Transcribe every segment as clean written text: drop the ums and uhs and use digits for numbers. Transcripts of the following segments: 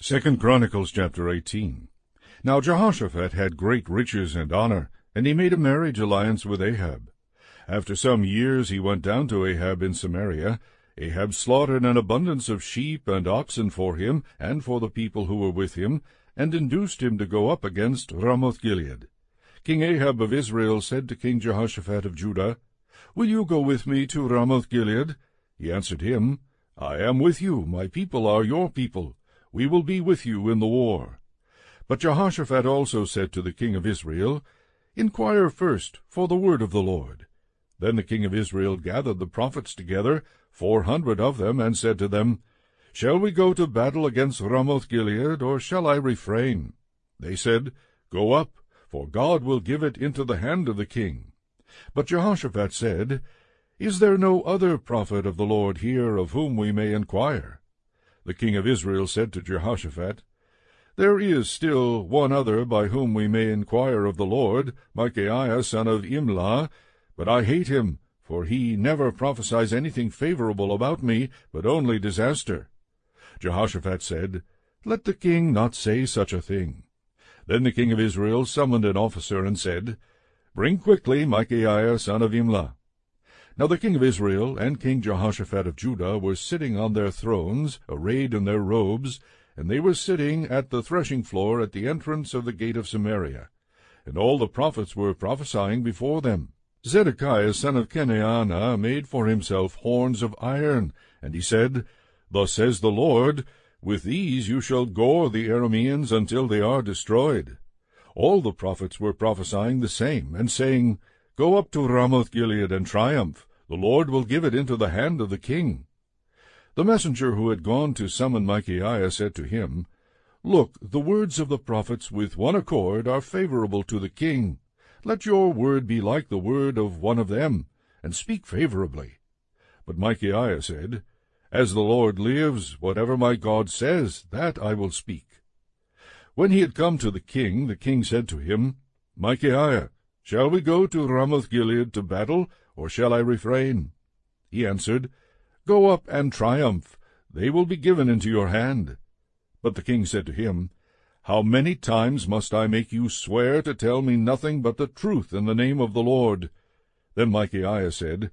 2 Chronicles chapter 18. Now Jehoshaphat had great riches and honor, and he made a marriage alliance with Ahab. After some years he went down to Ahab in Samaria. Ahab slaughtered an abundance of sheep and oxen for him, and for the people who were with him, and induced him to go up against Ramoth-Gilead. King Ahab of Israel said to King Jehoshaphat of Judah, "Will you go with me to Ramoth-Gilead?" He answered him, "I am with you, my people are your people. We will be with you in the war." But Jehoshaphat also said to the king of Israel, "Inquire first for the word of the Lord." Then the king of Israel gathered the prophets together, 400 of them, and said to them, "Shall we go to battle against Ramoth-Gilead, or shall I refrain?" They said, "Go up, for God will give it into the hand of the king." But Jehoshaphat said, "Is there no other prophet of the Lord here of whom we may inquire?" The king of Israel said to Jehoshaphat, "There is still one other by whom we may inquire of the Lord, Micaiah son of Imlah, but I hate him, for he never prophesies anything favorable about me, but only disaster." Jehoshaphat said, "Let the king not say such a thing." Then the king of Israel summoned an officer and said, "Bring quickly Micaiah son of Imlah." Now the king of Israel and King Jehoshaphat of Judah were sitting on their thrones, arrayed in their robes, and they were sitting at the threshing floor at the entrance of the gate of Samaria. And all the prophets were prophesying before them. Zedekiah son of Kenaanah made for himself horns of iron, and he said, "Thus says the Lord, with these you shall gore the Arameans until they are destroyed." All the prophets were prophesying the same, and saying, "Go up to Ramoth-Gilead and triumph. The Lord will give it into the hand of the king." The messenger who had gone to summon Micaiah said to him, "Look, the words of the prophets with one accord are favorable to the king. Let your word be like the word of one of them, and speak favorably." But Micaiah said, "As the Lord lives, whatever my God says, that I will speak." When he had come to the king said to him, "Micaiah, shall we go to Ramoth-Gilead to battle, or shall I refrain?" He answered, "Go up and triumph. They will be given into your hand." But the king said to him, "How many times must I make you swear to tell me nothing but the truth in the name of the Lord?" Then Micaiah said,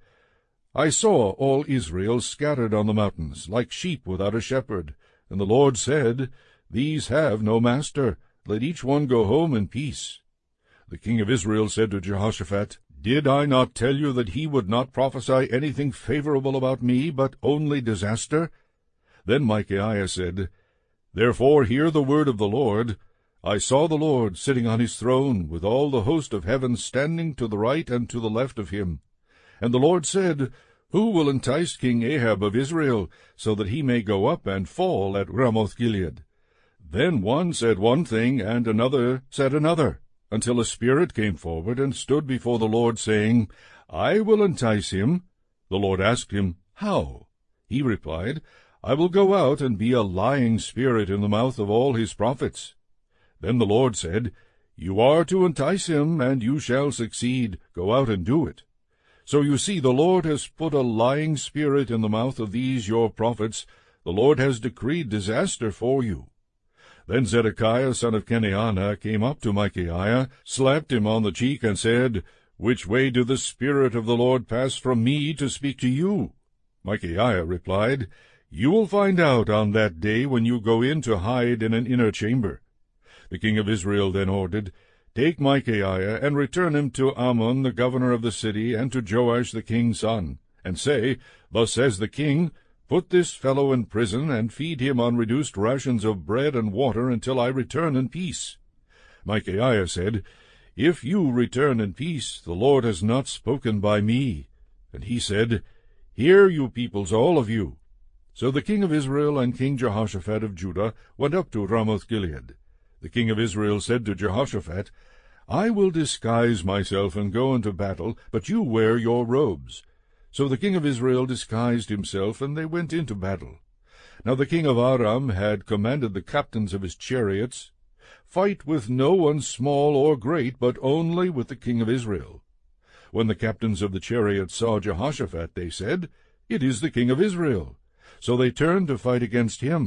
"I saw all Israel scattered on the mountains, like sheep without a shepherd. And the Lord said, These have no master. Let each one go home in peace." The king of Israel said to Jehoshaphat, "Did I not tell you that he would not prophesy anything favorable about me, but only disaster?" Then Micaiah said, "Therefore hear the word of the Lord. I saw the Lord sitting on his throne, with all the host of heaven standing to the right and to the left of him. And the Lord said, Who will entice King Ahab of Israel, so that he may go up and fall at Ramoth-Gilead? Then one said one thing, and another said another, until a spirit came forward and stood before the Lord, saying, I will entice him. The Lord asked him, How? He replied, I will go out and be a lying spirit in the mouth of all his prophets. Then the Lord said, You are to entice him, and you shall succeed. Go out and do it. So you see, the Lord has put a lying spirit in the mouth of these your prophets. The Lord has decreed disaster for you. Then Zedekiah son of Kenaanah came up to Micaiah, slapped him on the cheek, and said, Which way did the Spirit of the Lord pass from me to speak to you? Micaiah replied, You will find out on that day when you go in to hide in an inner chamber. The king of Israel then ordered, Take Micaiah, and return him to Amon the governor of the city, and to Joash the king's son, and say, Thus says the king, Put this fellow in prison, and feed him on reduced rations of bread and water until I return in peace. Micaiah said, If you return in peace, the Lord has not spoken by me. And he said, Hear, you peoples, all of you. So the king of Israel and King Jehoshaphat of Judah went up to Ramoth-Gilead. The king of Israel said to Jehoshaphat, I will disguise myself and go into battle, but you wear your robes. So the king of Israel disguised himself, and they went into battle. Now the king of Aram had commanded the captains of his chariots, Fight with no one small or great, but only with the king of Israel. When the captains of the chariots saw Jehoshaphat, they said, It is the king of Israel. So they turned to fight against him.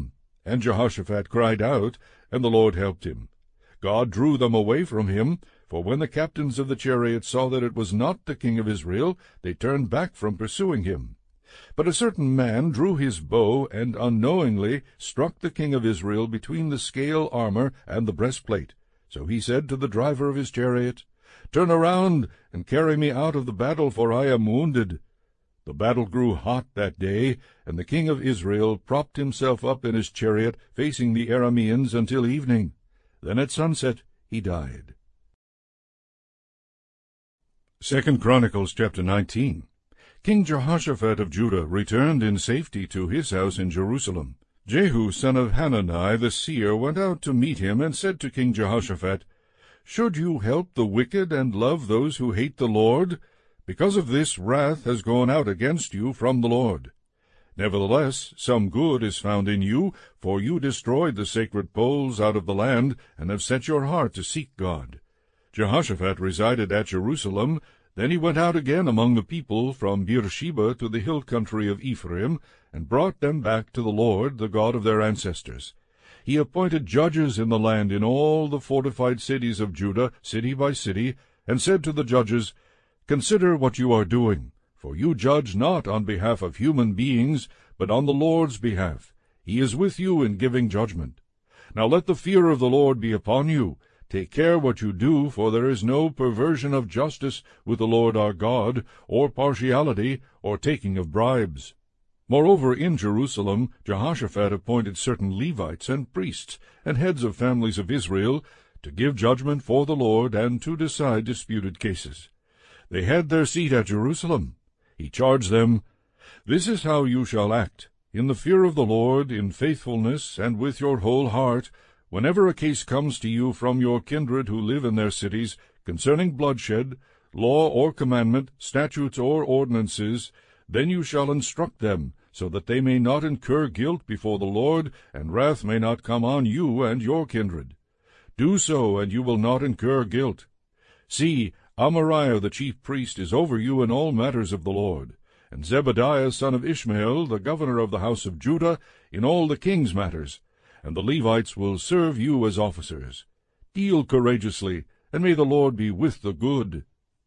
And Jehoshaphat cried out, and the Lord helped him. God drew them away from him, for when the captains of the chariots saw that it was not the king of Israel, they turned back from pursuing him. But a certain man drew his bow, and unknowingly struck the king of Israel between the scale armor and the breastplate. So he said to the driver of his chariot, "Turn around, and carry me out of the battle, for I am wounded." The battle grew hot that day, and the king of Israel propped himself up in his chariot, facing the Arameans, until evening. Then at sunset he died. 2 Chronicles chapter 19. King Jehoshaphat of Judah returned in safety to his house in Jerusalem. Jehu son of Hanani the seer went out to meet him, and said to King Jehoshaphat, "Should you help the wicked and love those who hate the Lord? Because of this wrath has gone out against you from the Lord. Nevertheless, some good is found in you, for you destroyed the sacred poles out of the land, and have set your heart to seek God." Jehoshaphat resided at Jerusalem. Then he went out again among the people from Beersheba to the hill country of Ephraim, and brought them back to the Lord, the God of their ancestors. He appointed judges in the land in all the fortified cities of Judah, city by city, and said to the judges, "Consider what you are doing, for you judge not on behalf of human beings, but on the Lord's behalf. He is with you in giving judgment. Now let the fear of the Lord be upon you. Take care what you do, for there is no perversion of justice with the Lord our God, or partiality, or taking of bribes." Moreover, in Jerusalem Jehoshaphat appointed certain Levites and priests and heads of families of Israel to give judgment for the Lord and to decide disputed cases. They had their seat at Jerusalem. He charged them, "This is how you shall act, in the fear of the Lord, in faithfulness, and with your whole heart, whenever a case comes to you from your kindred who live in their cities, concerning bloodshed, law or commandment, statutes or ordinances, then you shall instruct them, so that they may not incur guilt before the Lord, and wrath may not come on you and your kindred. Do so, and you will not incur guilt. See, Amariah the chief priest is over you in all matters of the Lord, and Zebadiah son of Ishmael, the governor of the house of Judah, in all the king's matters, and the Levites will serve you as officers. Deal courageously, and may the Lord be with the good."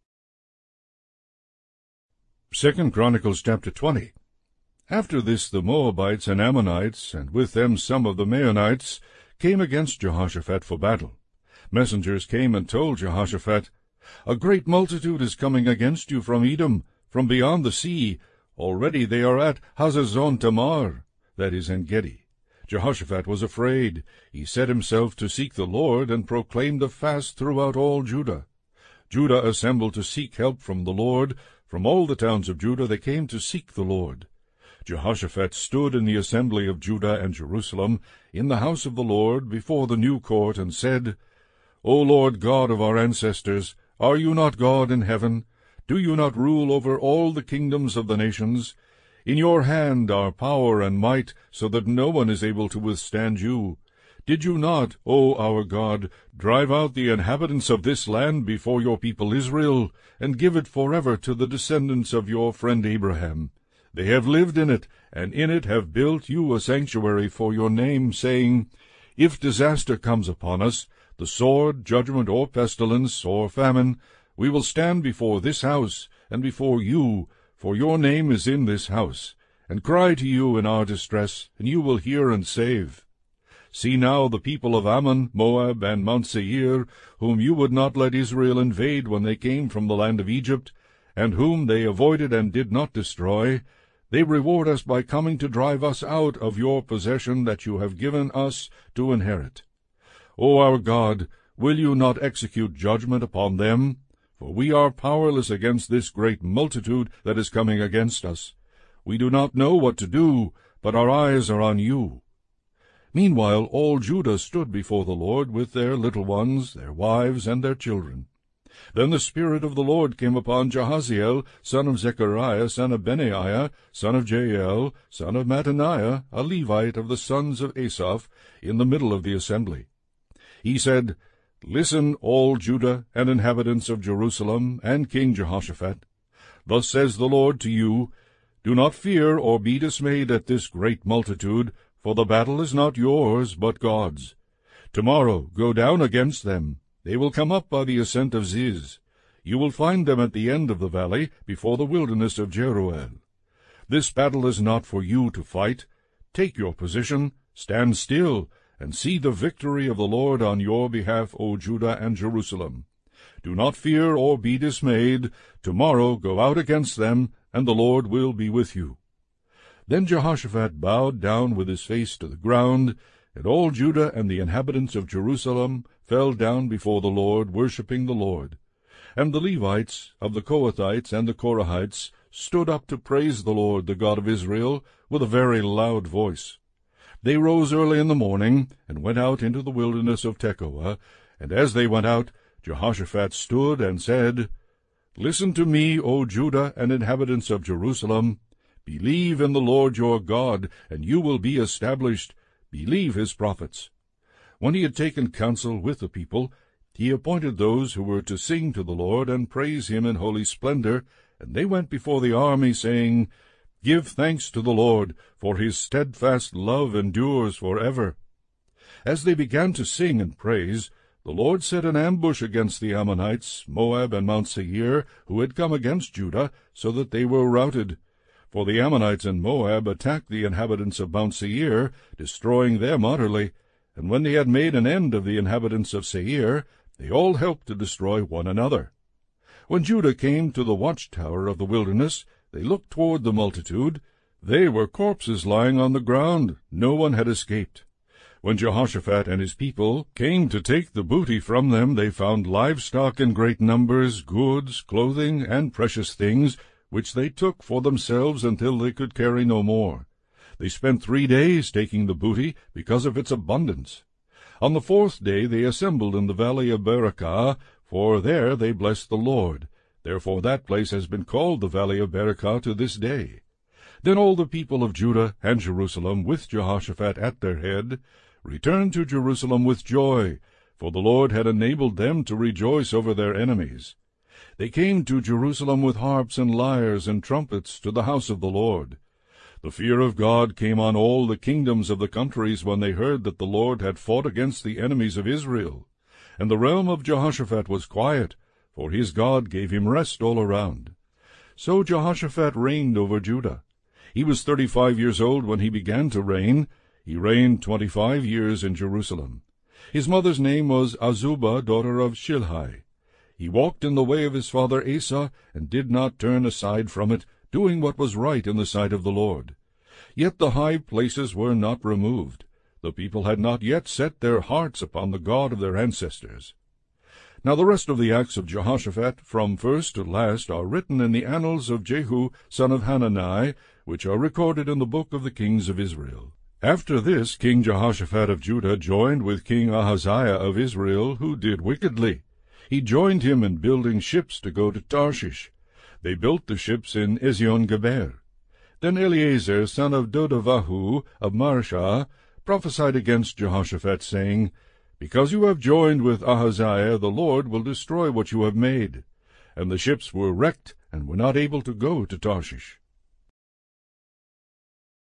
2 Chronicles chapter 20. After this the Moabites and Ammonites, and with them some of the Maonites, came against Jehoshaphat for battle. Messengers came and told Jehoshaphat, "A great multitude is coming against you from Edom, from beyond the sea. Already they are at Hazazon Tamar," that is, En-gedi. Jehoshaphat was afraid. He set himself to seek the Lord, and proclaimed a fast throughout all Judah. Judah assembled to seek help from the Lord. From all the towns of Judah they came to seek the Lord. Jehoshaphat stood in the assembly of Judah and Jerusalem, in the house of the Lord, before the new court, and said, "O Lord God of our ancestors, are you not God in heaven? Do you not rule over all the kingdoms of the nations? In your hand are power and might, so that no one is able to withstand you. Did you not, O our God, drive out the inhabitants of this land before your people Israel, and give it forever to the descendants of your friend Abraham? They have lived in it, and in it have built you a sanctuary for your name, saying, If disaster comes upon us, the sword, judgment, or pestilence, or famine, we will stand before this house, and before you, for your name is in this house, and cry to you in our distress, and you will hear and save. See now the people of Ammon, Moab, and Mount Seir, whom you would not let Israel invade when they came from the land of Egypt, and whom they avoided and did not destroy, they reward us by coming to drive us out of your possession that you have given us to inherit. O our God, will you not execute judgment upon them? For we are powerless against this great multitude that is coming against us. We do not know what to do, but our eyes are on you." Meanwhile all Judah stood before the Lord with their little ones, their wives, and their children. Then the Spirit of the Lord came upon Jahaziel, son of Zechariah, son of Benaiah, son of Jael, son of Mattaniah, a Levite of the sons of Asaph, in the middle of the assembly. He said, "Listen, all Judah and inhabitants of Jerusalem, and King Jehoshaphat. Thus says the Lord to you, Do not fear or be dismayed at this great multitude, for the battle is not yours, but God's. Tomorrow go down against them. They will come up by the ascent of Ziz. You will find them at the end of the valley, before the wilderness of Jeruel. This battle is not for you to fight. Take your position, stand still, and see the victory of the Lord on your behalf, O Judah and Jerusalem. Do not fear or be dismayed. Tomorrow go out against them, and the Lord will be with you." Then Jehoshaphat bowed down with his face to the ground, and all Judah and the inhabitants of Jerusalem fell down before the Lord, worshipping the Lord. And the Levites of the Kohathites and the Korahites stood up to praise the Lord, the God of Israel, with a very loud voice. They rose early in the morning, and went out into the wilderness of Tekoa, and as they went out, Jehoshaphat stood and said, "Listen to me, O Judah and inhabitants of Jerusalem. Believe in the Lord your God, and you will be established. Believe his prophets." When he had taken counsel with the people, he appointed those who were to sing to the Lord and praise him in holy splendor, and they went before the army, saying, "Give thanks to the Lord, for his steadfast love endures forever." As they began to sing and praise, the Lord set an ambush against the Ammonites, Moab, and Mount Seir, who had come against Judah, so that they were routed. For the Ammonites and Moab attacked the inhabitants of Mount Seir, destroying them utterly. And when they had made an end of the inhabitants of Seir, they all helped to destroy one another. When Judah came to the watchtower of the wilderness, they looked toward the multitude. They were corpses lying on the ground. No one had escaped. When Jehoshaphat and his people came to take the booty from them, they found livestock in great numbers, goods, clothing, and precious things, which they took for themselves until they could carry no more. They spent 3 days taking the booty because of its abundance. On the 4th day they assembled in the valley of Berakah, for there they blessed the Lord. Therefore that place has been called the valley of Berakah to this day. Then all the people of Judah and Jerusalem, with Jehoshaphat at their head, returned to Jerusalem with joy, for the Lord had enabled them to rejoice over their enemies. They came to Jerusalem with harps and lyres and trumpets to the house of the Lord. The fear of God came on all the kingdoms of the countries when they heard that the Lord had fought against the enemies of Israel. And the realm of Jehoshaphat was quiet, for his God gave him rest all around. So Jehoshaphat reigned over Judah. He was 35 years old when he began to reign. He reigned 25 years in Jerusalem. His mother's name was Azubah, daughter of Shilhi. He walked in the way of his father Asa, and did not turn aside from it, doing what was right in the sight of the Lord. Yet the high places were not removed. The people had not yet set their hearts upon the God of their ancestors. Now the rest of the acts of Jehoshaphat, from first to last, are written in the annals of Jehu, son of Hanani, which are recorded in the book of the kings of Israel. After this, King Jehoshaphat of Judah joined with King Ahaziah of Israel, who did wickedly. He joined him in building ships to go to Tarshish. They built the ships in Ezion-Geber. Then Eleazar, son of Dodavahu of Marshah, prophesied against Jehoshaphat, saying, "Because you have joined with Ahaziah, the Lord will destroy what you have made." And the ships were wrecked, and were not able to go to Tarshish.